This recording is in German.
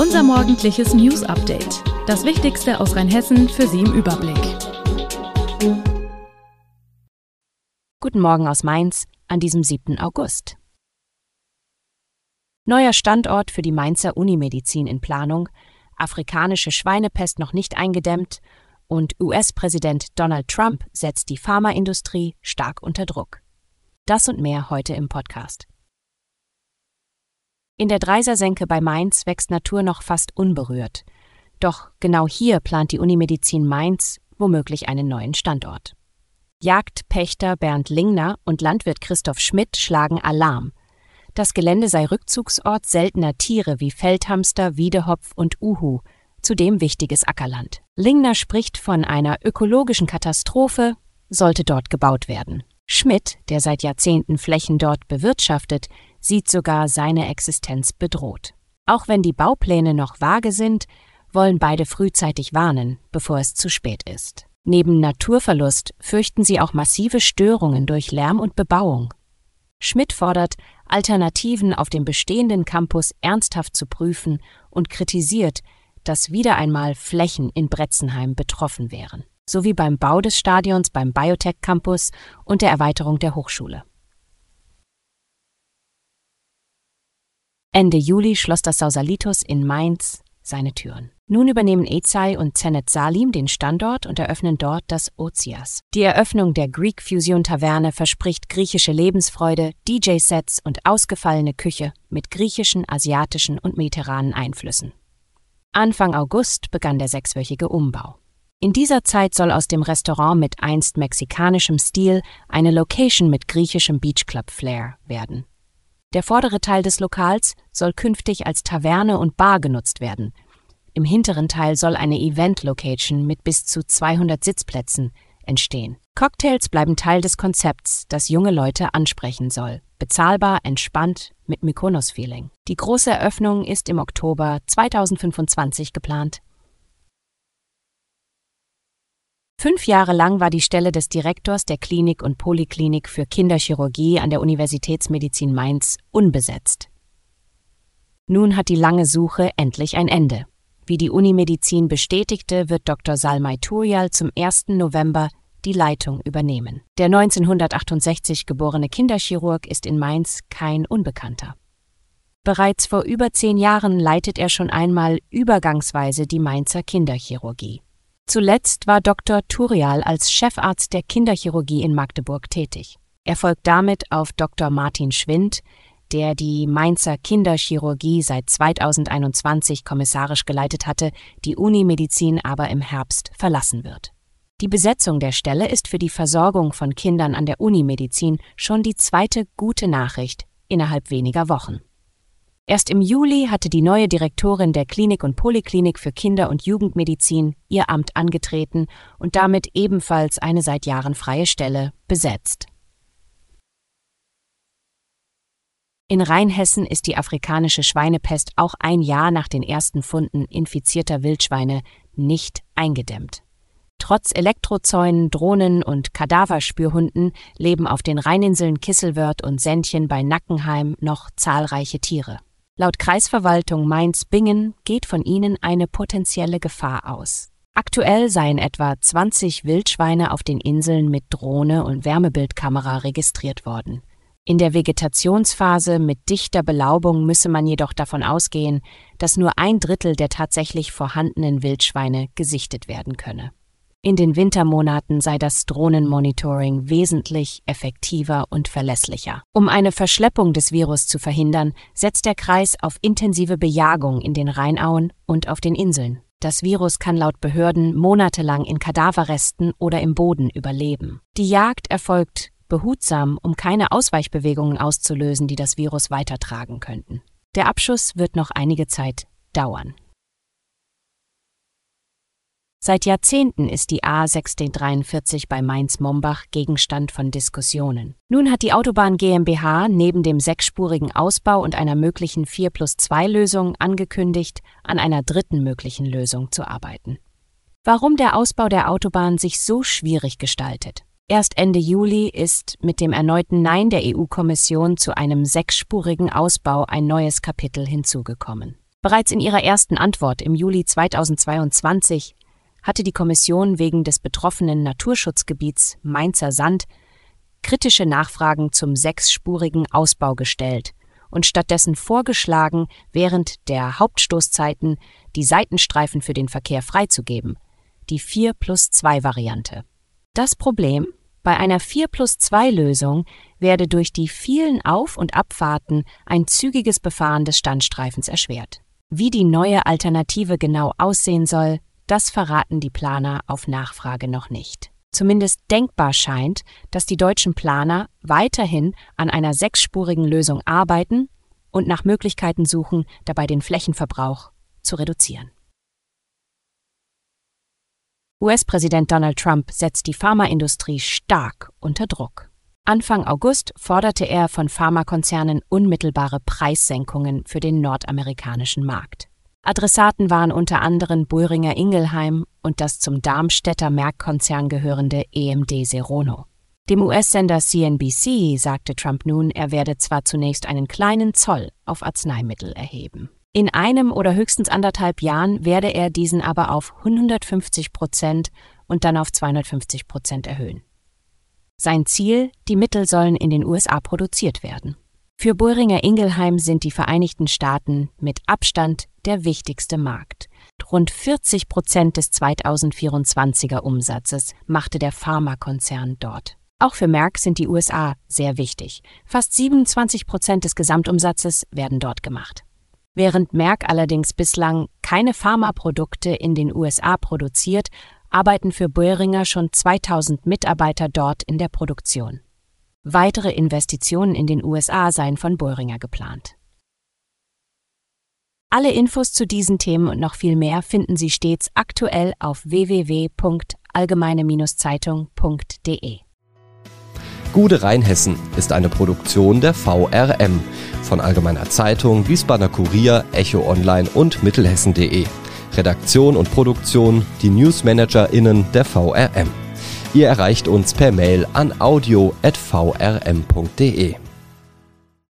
Unser morgendliches News-Update. Das Wichtigste aus Rheinhessen für Sie im Überblick. Guten Morgen aus Mainz an diesem 7. August. Neuer Standort für die Mainzer Unimedizin in Planung, afrikanische Schweinepest noch nicht eingedämmt und US-Präsident Donald Trump setzt die Pharmaindustrie stark unter Druck. Das und mehr heute im Podcast. In der Dreisersenke bei Mainz wächst Natur noch fast unberührt. Doch genau hier plant die Unimedizin Mainz womöglich einen neuen Standort. Jagdpächter Bernd Lingner und Landwirt Christoph Schmidt schlagen Alarm. Das Gelände sei Rückzugsort seltener Tiere wie Feldhamster, Wiedehopf und Uhu, zudem wichtiges Ackerland. Lingner spricht von einer ökologischen Katastrophe, sollte dort gebaut werden. Schmidt, der seit Jahrzehnten Flächen dort bewirtschaftet, sieht sogar seine Existenz bedroht. Auch wenn die Baupläne noch vage sind, wollen beide frühzeitig warnen, bevor es zu spät ist. Neben Naturverlust fürchten sie auch massive Störungen durch Lärm und Bebauung. Schmidt fordert, Alternativen auf dem bestehenden Campus ernsthaft zu prüfen und kritisiert, dass wieder einmal Flächen in Bretzenheim betroffen wären, sowie beim Bau des Stadions beim Biotech Campus und der Erweiterung der Hochschule. Ende Juli schloss das Sausalitos in Mainz seine Türen. Nun übernehmen Eçay und Zennet Salim den Standort und eröffnen dort das Ozias. Die Eröffnung der Greek Fusion Taverne verspricht griechische Lebensfreude, DJ-Sets und ausgefallene Küche mit griechischen, asiatischen und mediterranen Einflüssen. Anfang August begann der 6-wöchige Umbau. In dieser Zeit soll aus dem Restaurant mit einst mexikanischem Stil eine Location mit griechischem Beachclub-Flair werden. Der vordere Teil des Lokals soll künftig als Taverne und Bar genutzt werden. Im hinteren Teil soll eine Event-Location mit bis zu 200 Sitzplätzen entstehen. Cocktails bleiben Teil des Konzepts, das junge Leute ansprechen soll. Bezahlbar, entspannt, mit Mykonos-Feeling. Die große Eröffnung ist im Oktober 2025 geplant. 5 Jahre lang war die Stelle des Direktors der Klinik und Poliklinik für Kinderchirurgie an der Universitätsmedizin Mainz unbesetzt. Nun hat die lange Suche endlich ein Ende. Wie die Unimedizin bestätigte, wird Dr. Salmay Turyal zum 1. November die Leitung übernehmen. Der 1968 geborene Kinderchirurg ist in Mainz kein Unbekannter. Bereits vor über 10 Jahren leitet er schon einmal übergangsweise die Mainzer Kinderchirurgie. Zuletzt war Dr. Turyal als Chefarzt der Kinderchirurgie in Magdeburg tätig. Er folgt damit auf Dr. Martin Schwind, der die Mainzer Kinderchirurgie seit 2021 kommissarisch geleitet hatte, die Unimedizin aber im Herbst verlassen wird. Die Besetzung der Stelle ist für die Versorgung von Kindern an der Unimedizin schon die zweite gute Nachricht innerhalb weniger Wochen. Erst im Juli hatte die neue Direktorin der Klinik und Poliklinik für Kinder- und Jugendmedizin ihr Amt angetreten und damit ebenfalls eine seit Jahren freie Stelle besetzt. In Rheinhessen ist die afrikanische Schweinepest auch ein Jahr nach den ersten Funden infizierter Wildschweine nicht eingedämmt. Trotz Elektrozäunen, Drohnen und Kadaverspürhunden leben auf den Rheininseln Kisselwörth und Sendchen bei Nackenheim noch zahlreiche Tiere. Laut Kreisverwaltung Mainz-Bingen geht von ihnen eine potenzielle Gefahr aus. Aktuell seien etwa 20 Wildschweine auf den Inseln mit Drohne und Wärmebildkamera registriert worden. In der Vegetationsphase mit dichter Belaubung müsse man jedoch davon ausgehen, dass nur 1/3 der tatsächlich vorhandenen Wildschweine gesichtet werden könne. In den Wintermonaten sei das Drohnenmonitoring wesentlich effektiver und verlässlicher. Um eine Verschleppung des Virus zu verhindern, setzt der Kreis auf intensive Bejagung in den Rheinauen und auf den Inseln. Das Virus kann laut Behörden monatelang in Kadaverresten oder im Boden überleben. Die Jagd erfolgt behutsam, um keine Ausweichbewegungen auszulösen, die das Virus weitertragen könnten. Der Abschuss wird noch einige Zeit dauern. Seit Jahrzehnten ist die A1643 bei Mainz-Mombach Gegenstand von Diskussionen. Nun hat die Autobahn GmbH neben dem 6-spurigen Ausbau und einer möglichen 4+2-Lösung angekündigt, an einer dritten möglichen Lösung zu arbeiten. Warum der Ausbau der Autobahn sich so schwierig gestaltet? Erst Ende Juli ist mit dem erneuten Nein der EU-Kommission zu einem 6-spurigen Ausbau ein neues Kapitel hinzugekommen. Bereits in ihrer ersten Antwort im Juli 2022 hatte die Kommission wegen des betroffenen Naturschutzgebiets Mainzer Sand kritische Nachfragen zum 6-spurigen Ausbau gestellt und stattdessen vorgeschlagen, während der Hauptstoßzeiten die Seitenstreifen für den Verkehr freizugeben, die 4+2-Variante. Das Problem: Bei einer 4+2-Lösung werde durch die vielen Auf- und Abfahrten ein zügiges Befahren des Standstreifens erschwert. Wie die neue Alternative genau aussehen soll, das verraten die Planer auf Nachfrage noch nicht. Zumindest denkbar scheint, dass die deutschen Planer weiterhin an einer 6-spurigen Lösung arbeiten und nach Möglichkeiten suchen, dabei den Flächenverbrauch zu reduzieren. US-Präsident Donald Trump setzt die Pharmaindustrie stark unter Druck. Anfang August forderte er von Pharmakonzernen unmittelbare Preissenkungen für den nordamerikanischen Markt. Adressaten waren unter anderem Boehringer Ingelheim und das zum Darmstädter Merck-Konzern gehörende EMD Serono. Dem US-Sender CNBC sagte Trump nun, er werde zwar zunächst einen kleinen Zoll auf Arzneimittel erheben. In 1 oder höchstens 1,5 Jahren werde er diesen aber auf 150% und dann auf 250% erhöhen. Sein Ziel: Die Mittel sollen in den USA produziert werden. Für Boehringer Ingelheim sind die Vereinigten Staaten mit Abstand der wichtigste Markt. Rund 40% des 2024er Umsatzes machte der Pharmakonzern dort. Auch für Merck sind die USA sehr wichtig. Fast 27% des Gesamtumsatzes werden dort gemacht. Während Merck allerdings bislang keine Pharmaprodukte in den USA produziert, arbeiten für Boehringer schon 2000 Mitarbeiter dort in der Produktion. Weitere Investitionen in den USA seien von Boehringer geplant. Alle Infos zu diesen Themen und noch viel mehr finden Sie stets aktuell auf www.allgemeine-zeitung.de. Gute Rheinhessen ist eine Produktion der VRM von Allgemeiner Zeitung, Wiesbadener Kurier, Echo Online und Mittelhessen.de. Redaktion und Produktion die NewsmanagerInnen der VRM. Ihr erreicht uns per Mail an audio@vrm.de.